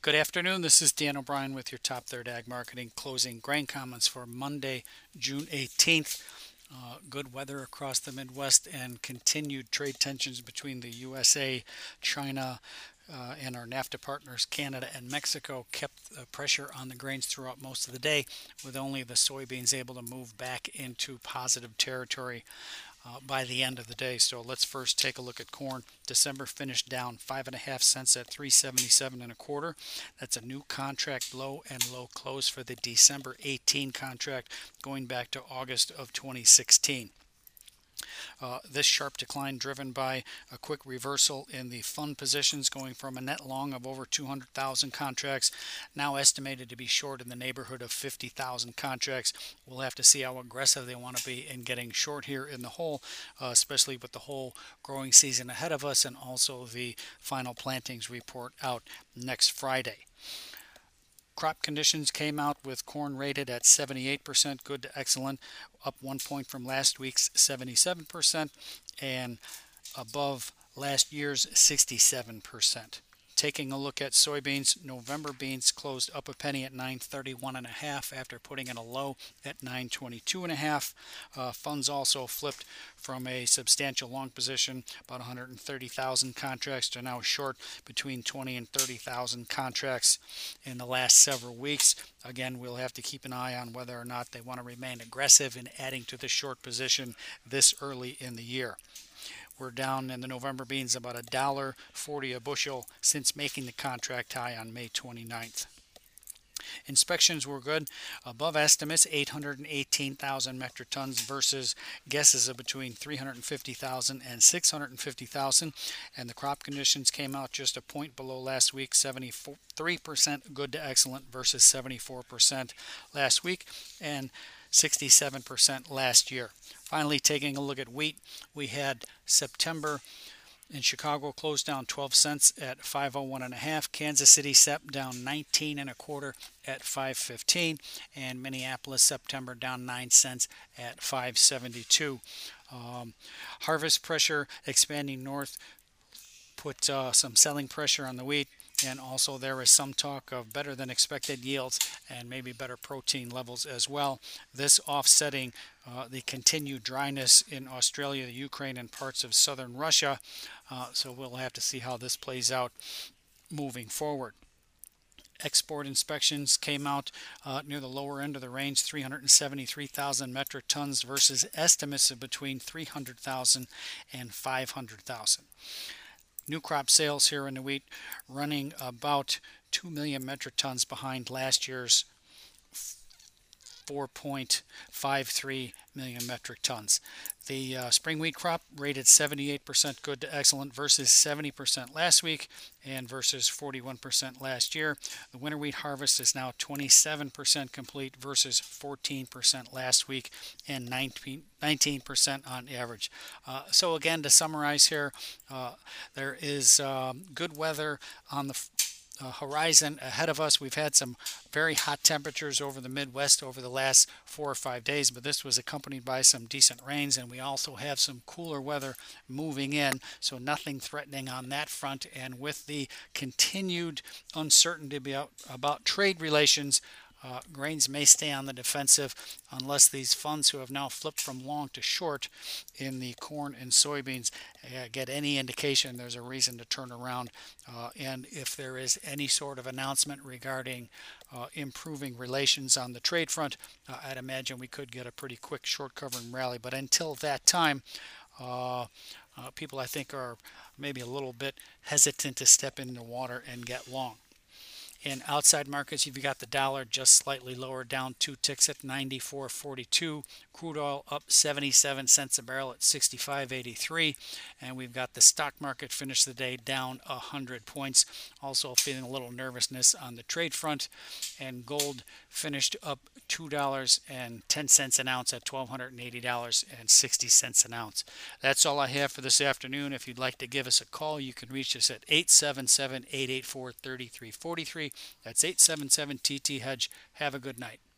Good afternoon. This is Dan O'Brien with your Top Third Ag Marketing closing grain comments for Monday, June 18th. Good weather across the Midwest and continued trade tensions between the USA, China, and our NAFTA partners, Canada and Mexico, kept pressure on the grains throughout most of the day, with only the soybeans able to move back into positive territory by the end of the day. So let's first take a look at corn. December finished down 5.5 cents at 377 and a quarter. That's a new contract low and low close for the December 18 contract going back to August of 2016. This sharp decline driven by a quick reversal in the fund positions, going from a net long of over 200,000 contracts, now estimated to be short in the neighborhood of 50,000 contracts. We'll have to see how aggressive they want to be in getting short here in the whole, especially with the whole growing season ahead of us and also the final plantings report out next Friday. Crop conditions came out with corn rated at 78%, good to excellent, up 1 point from last week's 77% and above last year's 67%. Taking a look at soybeans, November beans closed up a penny at 931.5 after putting in a low at 922.5. Funds also flipped from a substantial long position, about 130,000 contracts, to now short between 20 and 30,000 contracts in the last several weeks. Again, we'll have to keep an eye on whether or not they want to remain aggressive in adding to the short position this early in the year. We're down in the November beans about $1.40 a bushel since making the contract high on May 29th. Inspections were good, above estimates, 818,000 metric tons versus guesses of between 350,000 and 650,000, and the crop conditions came out just a point below last week, 73% good to excellent versus 74% last week and 67% last year. Finally, taking a look at wheat, we had September in Chicago closed down 12 cents at 501.5. Kansas City SEP down 19 and a quarter at 515, and Minneapolis September down 9 cents at 572. Harvest pressure expanding north put some selling pressure on the wheat. And also there is some talk of better than expected yields and maybe better protein levels as well. This offsetting the continued dryness in Australia, the Ukraine, and parts of southern Russia. So we'll have to see how this plays out moving forward. Export inspections came out near the lower end of the range, 373,000 metric tons versus estimates of between 300,000 and 500,000. New crop sales here in the wheat running about 2 million metric tons behind last year's 4.53 million metric tons. The spring wheat crop rated 78% good to excellent versus 70% last week and versus 41% last year. The winter wheat harvest is now 27% complete versus 14% last week and 19% on average. So again, to summarize here, there is good weather on the horizon ahead of us. We've had some very hot temperatures over the Midwest over the last 4 or 5 days, but this was accompanied by some decent rains, and we also have some cooler weather moving in, so nothing threatening on that front. And with the continued uncertainty about trade relations, grains may stay on the defensive unless these funds who have now flipped from long to short in the corn and soybeans get any indication there's a reason to turn around. And if there is any sort of announcement regarding improving relations on the trade front, I'd imagine we could get a pretty quick short covering rally. But until that time, people I think are maybe a little bit hesitant to step in the water and get long. In outside markets, you've got the dollar just slightly lower, down 2 ticks at 94.42. Crude oil up 77 cents a barrel at 65.83. And we've got the stock market finish the day down 100 points. Also feeling a little nervousness on the trade front. And gold finished up $2.10 an ounce at $1,280.60 an ounce. That's all I have for this afternoon. If you'd like to give us a call, you can reach us at 877-884-3343. That's 877-TT-HEDGE. Have a good night.